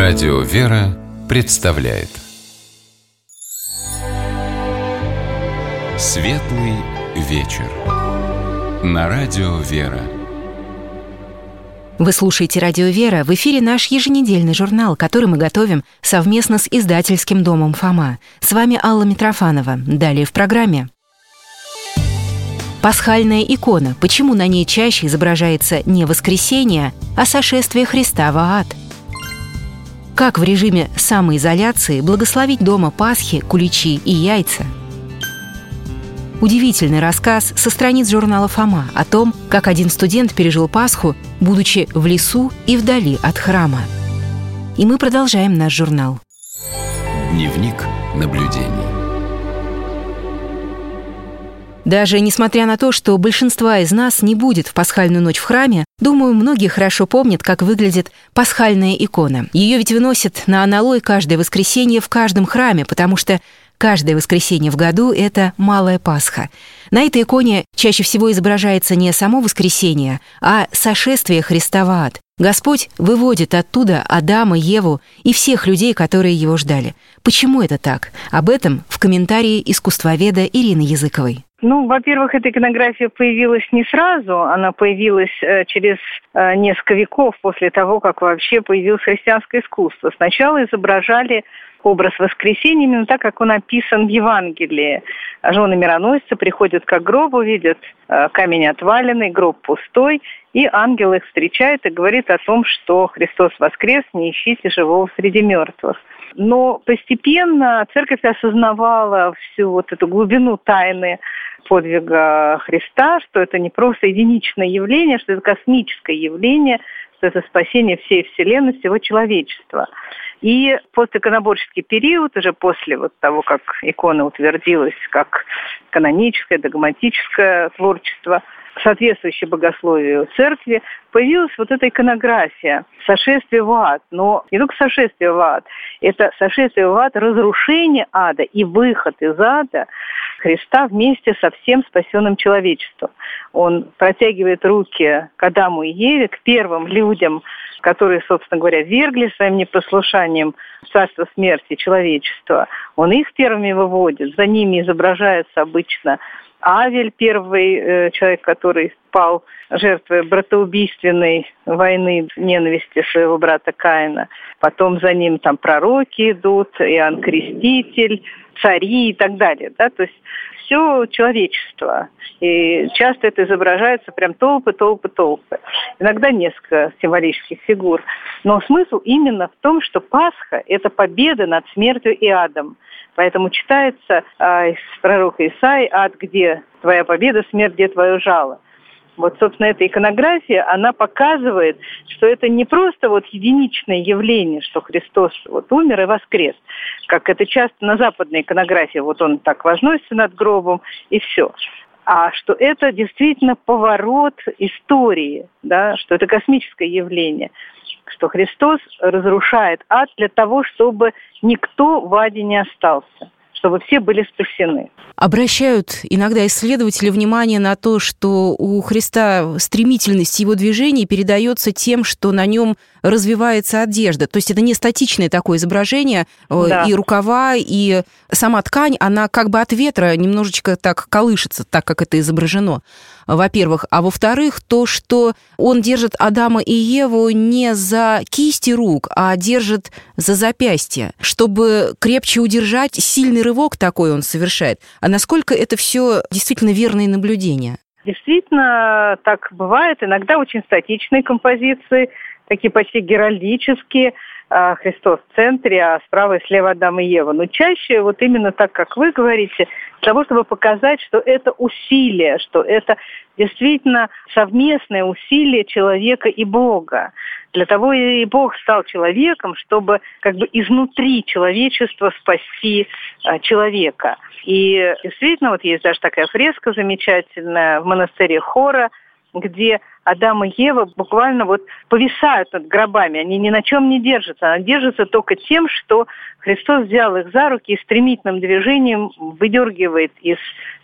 Радио «Вера» представляет Светлый вечер на Радио «Вера». Вы слушаете «Радио Вера», в эфире наш еженедельный журнал, который мы готовим совместно с издательским домом «Фома». С вами Алла Митрофанова. Далее в программе. Пасхальная икона. Почему на ней чаще изображается не воскресение, а сошествие Христа в ад? Как в режиме самоизоляции благословить дома Пасхи, куличи и яйца? Удивительный рассказ со страниц журнала «Фома» о том, как один студент пережил Пасху, будучи в лесу и вдали от храма. И мы продолжаем наш журнал. Дневник наблюдений. Даже несмотря на то, что большинства из нас не будет в пасхальную ночь в храме, думаю, многие хорошо помнят, как выглядит пасхальная икона. Ее ведь выносят на аналой каждое воскресенье в каждом храме, потому что каждое воскресенье в году — это Малая Пасха. На этой иконе чаще всего изображается не само воскресенье, а сошествие Христа в ад. Господь выводит оттуда Адама, Еву и всех людей, которые его ждали. Почему это так? Об этом в комментарии искусствоведа Ирины Языковой. Во-первых, эта иконография появилась не сразу, она появилась через несколько веков после того, как вообще появилось христианское искусство. Сначала изображали образ воскресения именно так, как он описан в Евангелии. Жены мироносца приходят к гробу, видят камень отваленный, гроб пустой, и ангел их встречает и говорит о том, что Христос воскрес, не ищите живого среди мертвых. Но постепенно церковь осознавала всю вот эту глубину тайны подвига Христа, что это не просто единичное явление, что это космическое явление, что это спасение всей Вселенной, всего человечества. И постиконоборческий период, уже после вот того, как икона утвердилась как каноническое, догматическое творчество, соответствующее богословию церкви, появилась вот эта иконография «Сошествие в ад». Но не только сошествие в ад, это сошествие в ад, разрушение ада и выход из ада Христа вместе со всем спасенным человечеством. Он протягивает руки к Адаму и Еве, к первым людям, которые, собственно говоря, вергли своим непослушанием в царство смерти человечества. Он их первыми выводит, за ними изображается обычно Авель, первый человек, который пал жертвой братоубийственной войны, ненависти своего брата Каина. Потом за ним там пророки идут, Иоанн Креститель, цари и так далее. Да? То есть все человечество. И часто это изображается прям толпы. Иногда несколько символических фигур. Но смысл именно в том, что Пасха – это победа над смертью и адом. Поэтому читается из пророка Исаии: «Ад, где твоя победа, смерть, где твое жало». Вот, собственно, эта иконография, она показывает, что это не просто вот единичное явление, что Христос вот умер и воскрес, как это часто на западной иконографии, вот он так возносится над гробом и все. А что это действительно поворот истории, да, что это космическое явление, что Христос разрушает ад для того, чтобы никто в аде не остался, чтобы все были спасены. Обращают иногда исследователи внимание на то, что у Христа стремительность его движений передается тем, что на нем развивается одежда. То есть это не статичное такое изображение, да. И рукава, и сама ткань, она как бы от ветра немножечко так колышется, так как это изображено, во-первых. А во-вторых, то, что он держит Адама и Еву не за кисти рук, а держит за запястья, чтобы крепче удержать. Сильный рывок такой он совершает. А насколько это все действительно верные наблюдения? Действительно, так бывает. Иногда очень статичные композиции, такие почти геральдические. Христос в центре, а справа и слева Адам и Ева. Но чаще вот именно так, как вы говорите, для того, чтобы показать, что это усилие, что это действительно совместное усилие человека и Бога. Для того и Бог стал человеком, чтобы как бы изнутри человечества спасти человека. И действительно, вот есть даже такая фреска замечательная в монастыре Хора, где Адам и Ева буквально вот повисают над гробами, они ни на чем не держатся, они держатся только тем, что Христос взял их за руки и стремительным движением выдергивает из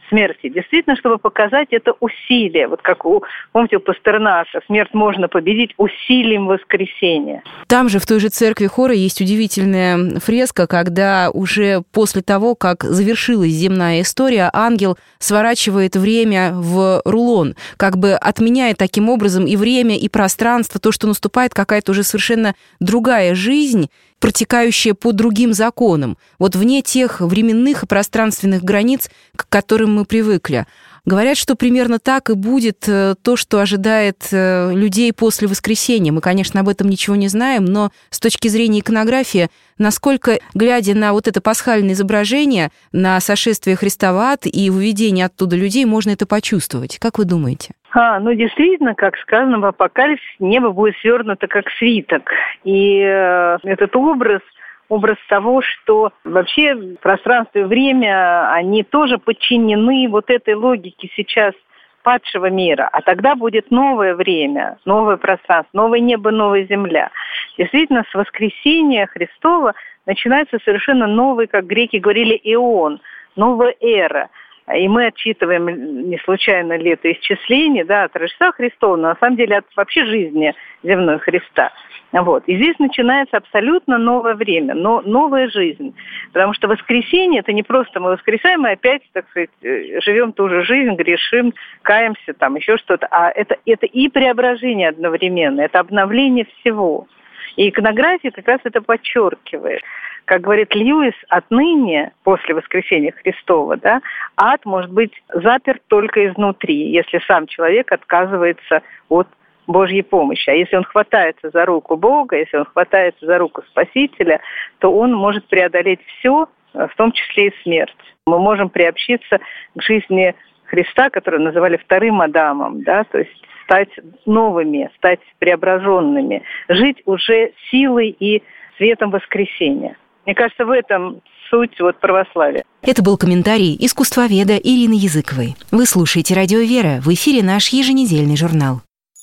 смерти. Действительно, чтобы показать это усилие. Вот как помните, у Пастернака, смерть можно победить усилием воскресения. Там же, в той же церкви Хора, есть удивительная фреска, когда уже после того, как завершилась земная история, ангел сворачивает время в рулон, как бы отменяя таким образом и время, и пространство, то, что наступает какая-то уже совершенно другая жизнь, протекающая по другим законам, вот вне тех временных и пространственных границ, к которым мы привыкли. Говорят, что примерно так и будет то, что ожидает людей после воскресения. Мы, конечно, об этом ничего не знаем, но с точки зрения иконографии, насколько, глядя на вот это пасхальное изображение, на сошествие Христа в ад и выведение оттуда людей, можно это почувствовать. Как вы думаете? Действительно, как сказано в Апокалипсисе, небо будет свернуто как свиток. И этот образ того, что вообще пространство и время, они тоже подчинены вот этой логике сейчас падшего мира. А тогда будет новое время, новое пространство, новое небо, новая земля. Действительно, с воскресения Христова начинается совершенно новый, как греки говорили, эон, новая эра. И мы отчитываем не случайно летоисчисление, от Рождества Христова, но на самом деле от вообще жизни земной Христа. И здесь начинается абсолютно новое время, но новая жизнь. Потому что воскресенье – это не просто мы воскресаем и опять, так сказать, живем ту же жизнь, грешим, каемся, еще что-то. А это и преображение одновременно, это обновление всего. И иконография как раз это подчеркивает. Как говорит Льюис, отныне, после воскресения Христова, ад может быть заперт только изнутри, если сам человек отказывается от Божьей помощи. А если он хватается за руку Бога, если он хватается за руку Спасителя, то он может преодолеть все, в том числе и смерть. Мы можем приобщиться к жизни Христа, которую называли вторым Адамом, то есть стать новыми, стать преображенными, жить уже силой и светом воскресения. Мне кажется, в этом суть православия. Это был комментарий искусствоведа Ирины Языковой. Вы слушаете «Радио Вера». В эфире наш еженедельный журнал.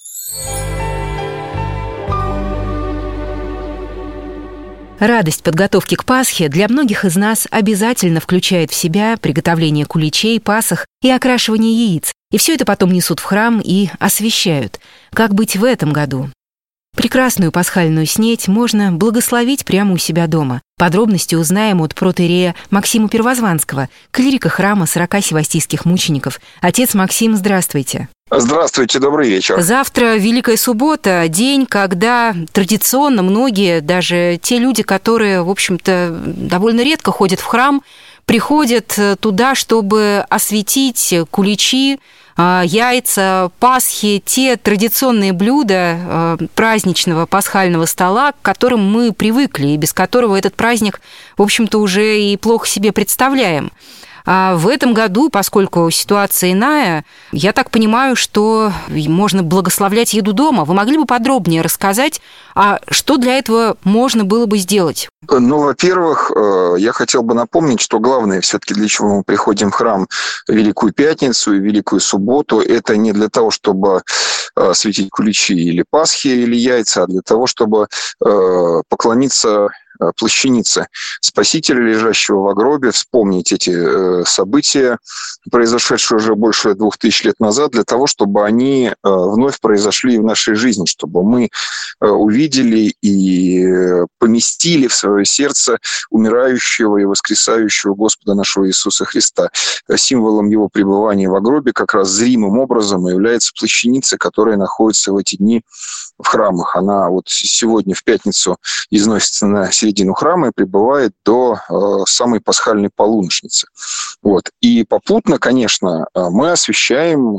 Радость подготовки к Пасхе для многих из нас обязательно включает в себя приготовление куличей, пасох и окрашивание яиц. И все это потом несут в храм и освящают. Как быть в этом году? Прекрасную пасхальную снеть можно благословить прямо у себя дома. Подробности узнаем от протоиерея Максима Первозванского, клирика храма 40 севастийских мучеников. Отец Максим, здравствуйте. Здравствуйте, добрый вечер. Завтра Великая Суббота, день, когда традиционно многие, даже те люди, которые, в общем-то, довольно редко ходят в храм, приходят туда, чтобы осветить куличи, яйца, пасхи, те традиционные блюда праздничного пасхального стола, к которым мы привыкли, и без которого этот праздник, в общем-то, уже и плохо себе представляем. А в этом году, поскольку ситуация иная, я так понимаю, что можно благословлять еду дома. Вы могли бы подробнее рассказать, что для этого можно было бы сделать? Во-первых, я хотел бы напомнить, что главное все-таки, для чего мы приходим в храм в Великую Пятницу и Великую Субботу, это не для того, чтобы светить куличи или пасхи, или яйца, а для того, чтобы поклониться плащанице Спасителя, лежащего в гробе, вспомнить эти события, произошедшие уже больше 2000 лет назад, для того, чтобы они вновь произошли в нашей жизни, чтобы мы увидели и поместили в свое сердце умирающего и воскресающего Господа нашего Иисуса Христа. Символом его пребывания в гробе как раз зримым образом является плащаница, которая находится в эти дни в храмах. Она сегодня в пятницу износится на середину храма и пребывает до самой пасхальной полуночницы. И попутно, конечно, мы освящаем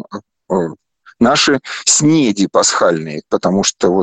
наши снеди пасхальные, потому что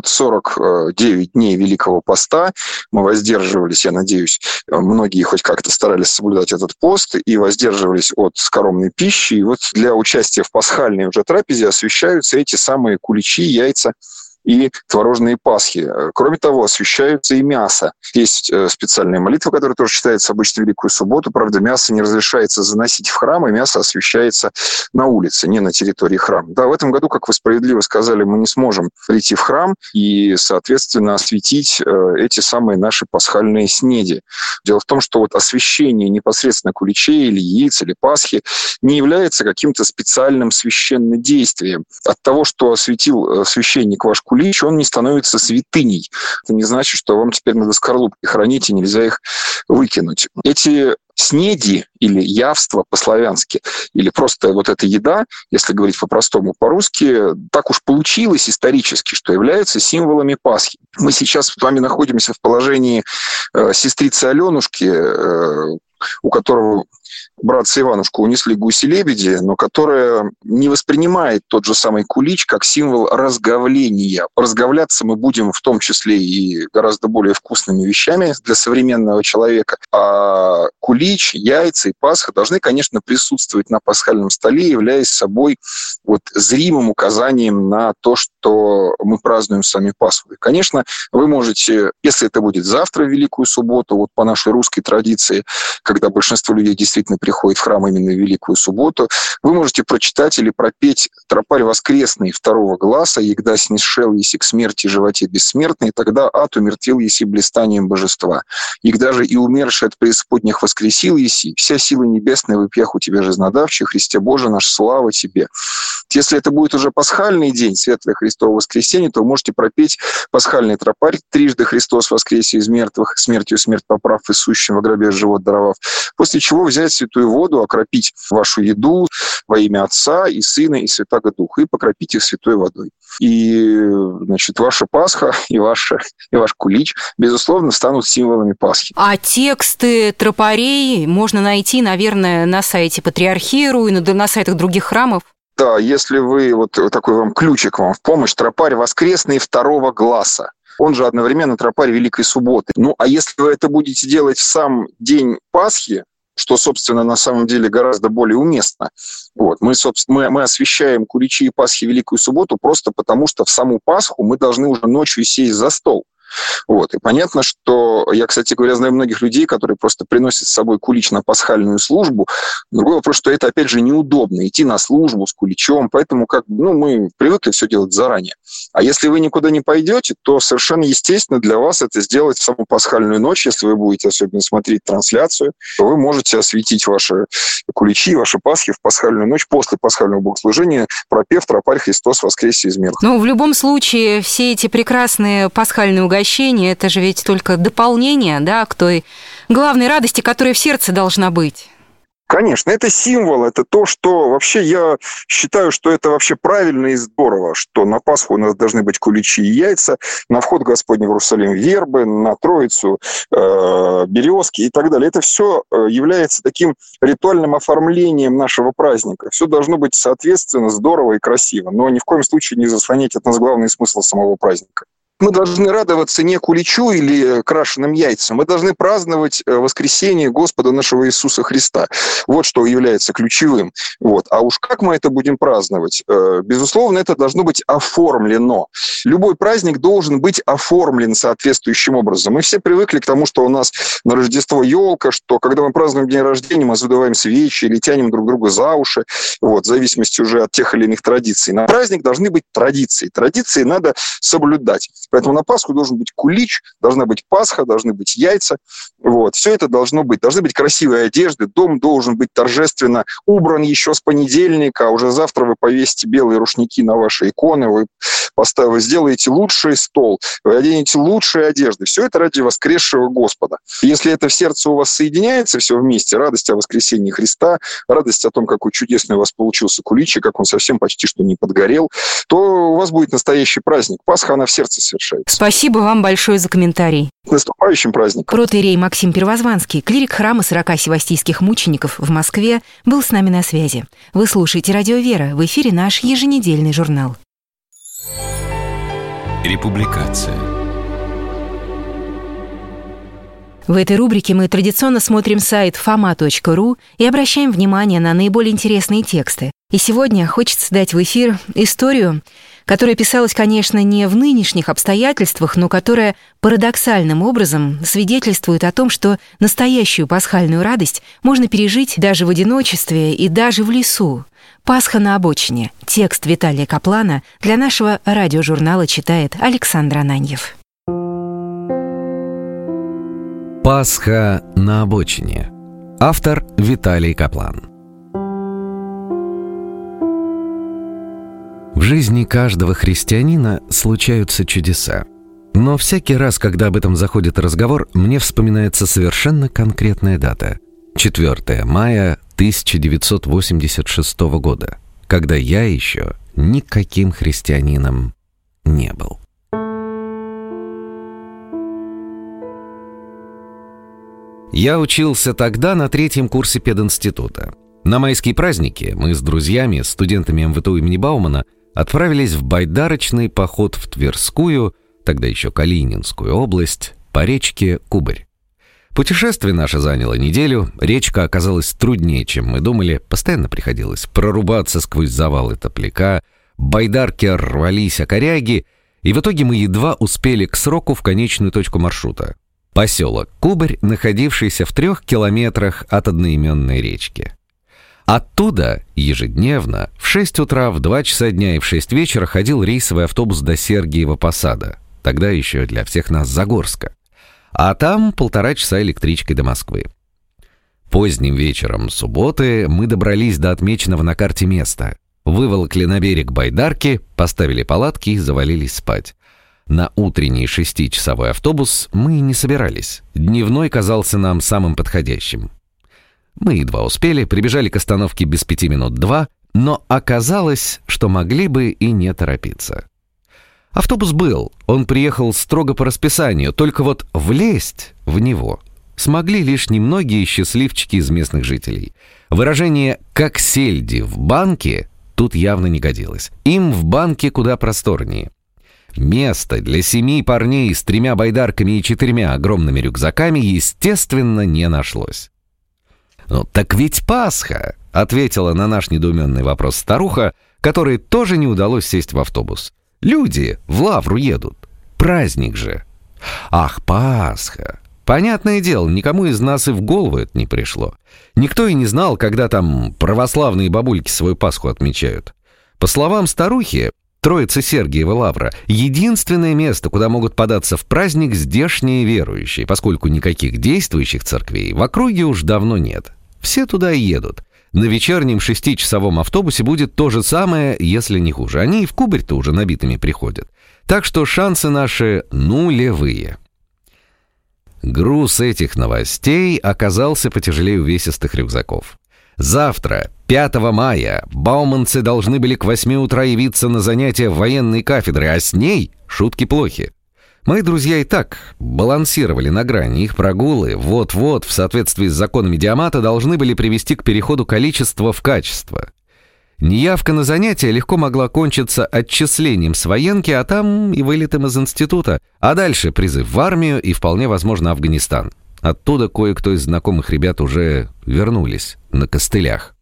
49 дней Великого Поста мы воздерживались, я надеюсь, многие хоть как-то старались соблюдать этот пост и воздерживались от скоромной пищи. И для участия в пасхальной уже трапезе освящаются эти самые куличи, яйца и творожные пасхи. Кроме того, освящаются и мясо. Есть специальная молитва, которая тоже читается обычно в Великую Субботу. Правда, мясо не разрешается заносить в храм, и мясо освящается на улице, не на территории храма. Да, в этом году, как вы справедливо сказали, мы не сможем прийти в храм и, соответственно, осветить эти самые наши пасхальные снеди. Дело в том, что вот освящение непосредственно куличей или яиц, или пасхи не является каким-то специальным священным действием. От того, что осветил священник ваш кулич, он не становится святыней. Это не значит, что вам теперь надо скорлупки хранить, и нельзя их выкинуть. Эти снеди или явства по-славянски, или просто вот эта еда, если говорить по-простому по-русски, так уж получилось исторически, что являются символами Пасхи. Мы сейчас с вами находимся в положении сестрицы Аленушки, у которого братца Иванушку унесли гуси-лебеди, но которая не воспринимает тот же самый кулич как символ разговления. Разговляться мы будем в том числе и гораздо более вкусными вещами для современного человека. А кулич, яйца и Пасха должны, конечно, присутствовать на пасхальном столе, являясь собой вот зримым указанием на то, что мы празднуем с вами Пасху. И, конечно, вы можете, если это будет завтра, в Великую Субботу, вот по нашей русской традиции, когда большинство людей действительно приходит в храм именно в Великую Субботу, вы можете прочитать или пропеть «Тропарь воскресный второго гласа, егда снисшел еси к смерти животе бессмертный, тогда ад умертвил еси блистанием божества. Егда же и умерший от преисподних воскресил еси, вся сила небесная в ипьях у тебя жизнодавче, Христе Боже наш, слава тебе». Если это будет уже пасхальный день, Светлое Христово воскресенье, то вы можете пропеть пасхальный тропарь «Трижды Христос воскресе из мертвых, смертью смерть поправ и сущим во гробе живот даровав», после чего взять святую воду, окропить вашу еду во имя Отца и Сына и Святаго Духа и покропить их святой водой. И, значит, ваша Пасха и ваш кулич, безусловно, станут символами Пасхи. А тексты тропарей можно найти, наверное, на сайте Патриархиру и на сайтах других храмов? Да, если вы, вот такой вам ключик вам в помощь, тропарь воскресный второго гласа. Он же одновременно тропарь Великой Субботы. Ну, а если вы это будете делать в сам день Пасхи, что, собственно, на самом деле гораздо более уместно. Вот. Мы освящаем куличи и Пасхи Великую Субботу просто потому, что в саму Пасху мы должны уже ночью сесть за стол. Вот. И понятно, что я, кстати говоря, знаю многих людей, которые просто приносят с собой кулич на пасхальную службу. Другой вопрос, что это, опять же, неудобно, идти на службу с куличом, поэтому мы привыкли все делать заранее. А если вы никуда не пойдете, то совершенно естественно для вас это сделать в саму пасхальную ночь. Если вы будете особенно смотреть трансляцию, то вы можете осветить ваши куличи, ваши Пасхи в пасхальную ночь после пасхального богослужения, пропев «Тропарь Христос воскресе из мертвых». Ну, в любом случае, все эти прекрасные пасхальные угощения, это же ведь только дополнение, да, к той главной радости, которая в сердце должна быть. Конечно, это символ, это то, что вообще я считаю, что это вообще правильно и здорово, что на Пасху у нас должны быть куличи и яйца, на вход Господний в Иерусалим вербы, на Троицу березки и так далее. Это все является таким ритуальным оформлением нашего праздника. Все должно быть соответственно здорово и красиво, но ни в коем случае не заслонять от нас главный смысл самого праздника. Мы должны радоваться не куличу или крашеным яйцам, мы должны праздновать воскресение Господа нашего Иисуса Христа. Вот что является ключевым. Вот. А уж как мы это будем праздновать? Безусловно, это должно быть оформлено. Любой праздник должен быть оформлен соответствующим образом. Мы все привыкли к тому, что у нас на Рождество елка, что когда мы празднуем день рождения, мы задуваем свечи или тянем друг друга за уши, вот, в зависимости уже от тех или иных традиций. На праздник должны быть традиции. Традиции надо соблюдать. Поэтому на Пасху должен быть кулич, должна быть Пасха, должны быть яйца. Вот. Все это должно быть. Должны быть красивые одежды, дом должен быть торжественно убран еще с понедельника, а уже завтра вы повесите белые рушники на ваши иконы, вы сделаете лучший стол, вы оденете лучшие одежды. Все это ради воскресшего Господа. Если это в сердце у вас соединяется все вместе, радость о воскресении Христа, радость о том, какой чудесный у вас получился кулич, и как он совсем почти что не подгорел, то у вас будет настоящий праздник. Пасха, она в сердце совершается. Спасибо вам большое за комментарий. С наступающим праздником. Протоиерей Максим Первозванский, клирик храма 40 севастийских мучеников в Москве, был с нами на связи. Вы слушаете «Радио Вера», в эфире наш еженедельный журнал. Републикация. В этой рубрике мы традиционно смотрим сайт fama.ru и обращаем внимание на наиболее интересные тексты. И сегодня хочется дать в эфир историю, которая писалась, конечно, не в нынешних обстоятельствах, но которая парадоксальным образом свидетельствует о том, что настоящую пасхальную радость можно пережить даже в одиночестве и даже в лесу. «Пасха на обочине». Текст Виталия Каплана для нашего радиожурнала читает Александр Ананьев. «Пасха на обочине». Автор Виталий Каплан. В жизни каждого христианина случаются чудеса. Но всякий раз, когда об этом заходит разговор, мне вспоминается совершенно конкретная дата – 4 мая 1986 года, когда я еще никаким христианином не был. Я учился тогда на 3-м курсе пединститута. На майские праздники мы с друзьями, студентами МВТУ имени Баумана, отправились в байдарочный поход в Тверскую, тогда еще Калининскую область, по речке Кубарь. Путешествие наше заняло неделю, речка оказалась труднее, чем мы думали, постоянно приходилось прорубаться сквозь завалы топляка, байдарки рвались о коряги, и в итоге мы едва успели к сроку в конечную точку маршрута. Поселок Кубарь, находившийся в 3 километрах от одноименной речки. Оттуда ежедневно в 6 утра, в 2 часа дня и в 6 вечера ходил рейсовый автобус до Сергиева Посада, тогда еще для всех нас Загорска. А там 1,5 часа электричкой до Москвы. Поздним вечером субботы мы добрались до отмеченного на карте места, выволокли на берег байдарки, поставили палатки и завалились спать. На утренний 6-часовой автобус мы не собирались. Дневной казался нам самым подходящим. Мы едва успели, прибежали к остановке без 5 минут 2, но оказалось, что могли бы и не торопиться. Автобус был, он приехал строго по расписанию, только вот влезть в него смогли лишь немногие счастливчики из местных жителей. Выражение «как сельди в банке» тут явно не годилось. Им в банке куда просторнее. Места для 7 парней с 3 байдарками и 4 огромными рюкзаками, естественно, не нашлось. «Ну так ведь Пасха!» — ответила на наш недоуменный вопрос старуха, которой тоже не удалось сесть в автобус. «Люди в Лавру едут. Праздник же!» «Ах, Пасха!» Понятное дело, никому из нас и в голову это не пришло. Никто и не знал, когда там православные бабульки свою Пасху отмечают. По словам старухи, Троица Сергиева Лавра — единственное место, куда могут податься в праздник здешние верующие, поскольку никаких действующих церквей в округе уж давно нет. Все туда и едут. На вечернем 6-часовом автобусе будет то же самое, если не хуже. Они и в Кубарь-то уже набитыми приходят. Так что шансы наши нулевые. Груз этих новостей оказался потяжелее увесистых рюкзаков. Завтра, 5 мая, бауманцы должны были к 8 утра явиться на занятия военной кафедры, а с ней шутки плохи. Мои друзья и так балансировали на грани. Их прогулы вот-вот, в соответствии с законами Диамата, должны были привести к переходу количества в качество. Неявка на занятия легко могла кончиться отчислением с военки, а там и вылетом из института. А дальше призыв в армию и, вполне возможно, Афганистан. Оттуда кое-кто из знакомых ребят уже вернулись на костылях.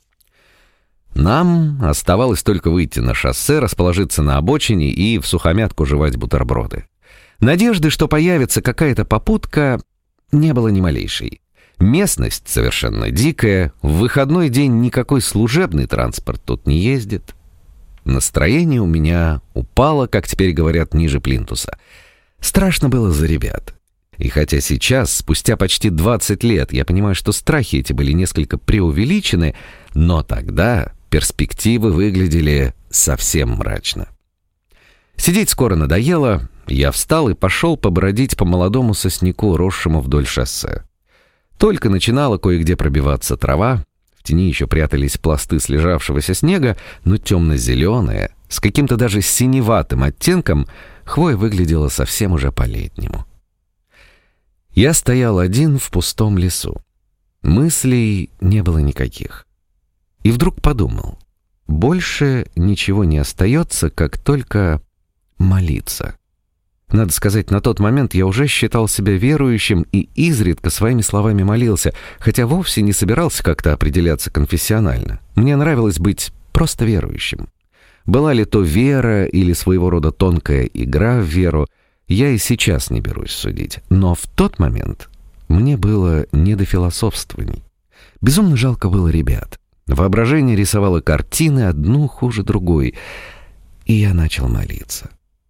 Нам оставалось только выйти на шоссе, расположиться на обочине и всухомятку жевать бутерброды. Надежды, что появится какая-то попутка, не было ни малейшей. Местность совершенно дикая, в выходной день никакой служебный транспорт тут не ездит. Настроение у меня упало, как теперь говорят, ниже плинтуса. Страшно было за ребят. И хотя сейчас, спустя почти 20 лет, я понимаю, что страхи эти были несколько преувеличены, но тогда перспективы выглядели совсем мрачно. Сидеть скоро надоело, я встал и пошел побродить по молодому сосняку, росшему вдоль шоссе. Только начинала кое-где пробиваться трава, в тени еще прятались пласты слежавшегося снега, но темно-зеленая, с каким-то даже синеватым оттенком, хвоя выглядела совсем уже по-летнему. Я стоял один в пустом лесу. Мыслей не было никаких. И вдруг подумал, больше ничего не остается, как только молиться. Надо сказать, на тот момент я уже считал себя верующим и изредка своими словами молился, хотя вовсе не собирался как-то определяться конфессионально. Мне нравилось быть просто верующим. Была ли то вера или своего рода тонкая игра в веру, я и сейчас не берусь судить. Но в тот момент мне было не до философствований. Безумно жалко было ребят. Воображение рисовало картины, одну хуже другой. И я начал молиться.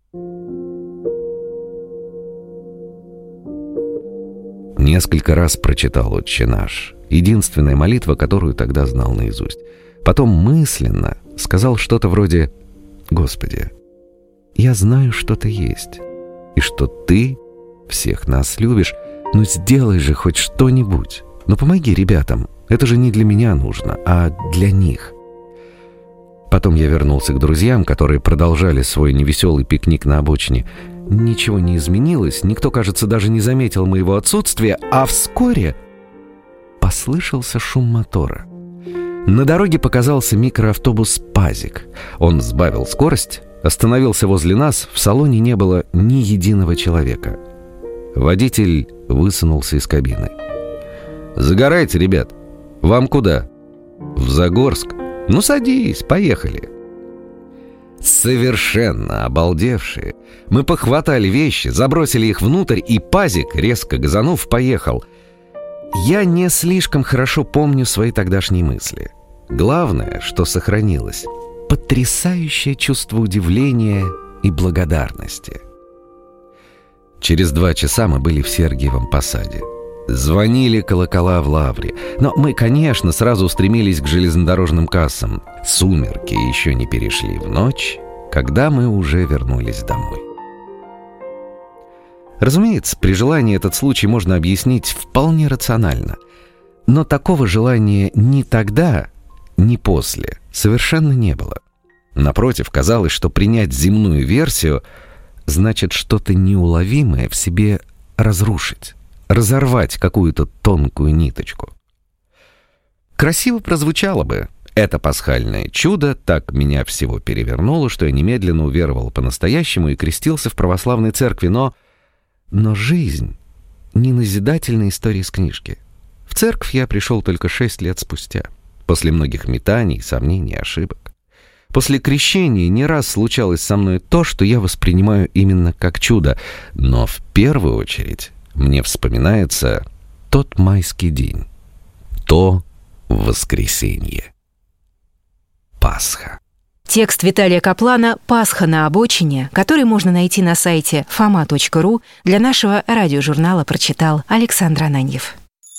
Несколько раз прочитал «Отче наш», единственная молитва, которую тогда знал наизусть. Потом мысленно сказал что-то вроде: «Господи, я знаю, что Ты есть, и что Ты всех нас любишь, но сделай же хоть что-нибудь. Но помоги ребятам, это же не для меня нужно, а для них». Потом я вернулся к друзьям, которые продолжали свой невеселый пикник на обочине. Ничего не изменилось, никто, кажется, даже не заметил моего отсутствия, а вскоре послышался шум мотора. На дороге показался микроавтобус «Пазик». Он сбавил скорость, остановился возле нас, в салоне не было ни единого человека. Водитель высунулся из кабины. «Загорайте, ребят. Вам куда?» «В Загорск». «Ну, садись, поехали». Совершенно обалдевшие, мы похватали вещи, забросили их внутрь, и «Пазик», резко газанув, поехал. Я не слишком хорошо помню свои тогдашние мысли. Главное, что сохранилось — потрясающее чувство удивления и благодарности. Через 2 часа мы были в Сергиевом Посаде. Звонили колокола в лавре. Но мы, конечно, сразу устремились к железнодорожным кассам. Сумерки еще не перешли в ночь, когда мы уже вернулись домой. Разумеется, при желании этот случай можно объяснить вполне рационально. Но такого желания ни тогда, ни после совершенно не было. Напротив, казалось, что принять земную версию значит что-то неуловимое в себе разрушить, разорвать какую-то тонкую ниточку. Красиво прозвучало бы: это пасхальное чудо так меня всего перевернуло, что я немедленно уверовал по-настоящему и крестился в православной церкви. Но жизнь не назидательная история из книжки. В церковь я пришел только 6 лет спустя, после многих метаний, сомнений, ошибок. После крещения не раз случалось со мной то, что я воспринимаю именно как чудо, но в первую очередь мне вспоминается тот майский день, то воскресенье. Пасха. Текст Виталия Каплана «Пасха на обочине», который можно найти на сайте foma.ru, для нашего радиожурнала прочитал Александр Ананьев.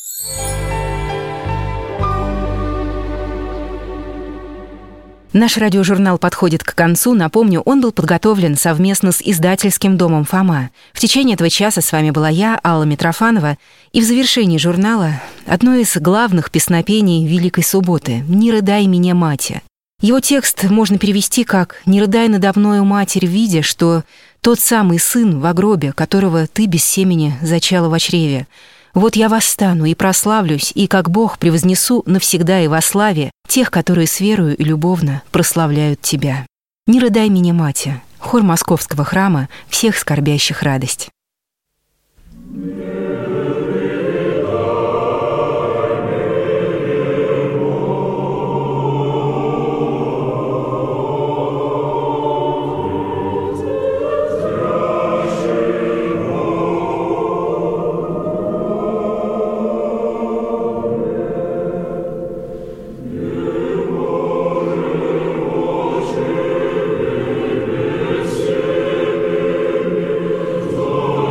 Наш радиожурнал подходит к концу. Напомню, он был подготовлен совместно с издательским домом «Фома». В течение этого часа с вами была я, Алла Митрофанова. И в завершении журнала одно из главных песнопений Великой Субботы «Не рыдай меня, мати». Его текст можно перевести как «Не рыдай надо мною, Матерь, видя, что тот самый сын в гробе, которого ты без семени зачала во чреве. Вот я восстану и прославлюсь, и как Бог превознесу навсегда и во славе тех, которые с верою и любовно прославляют тебя. Не рыдай меня, мати». Хор Московского храма «Всех скорбящих радость». Oh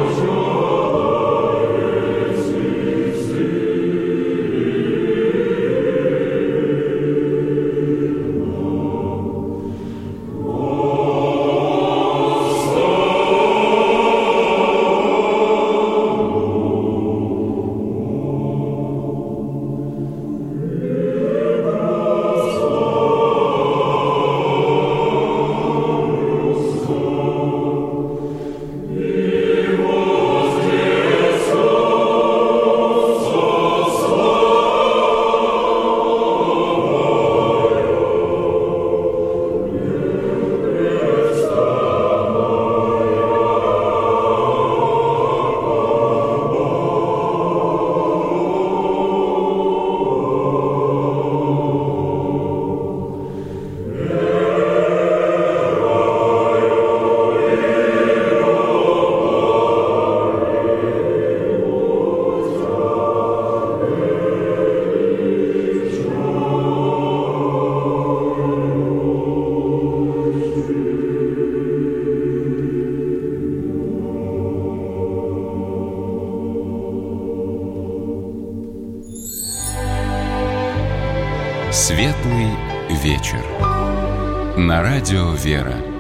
Светлый вечер. На радио «Вера».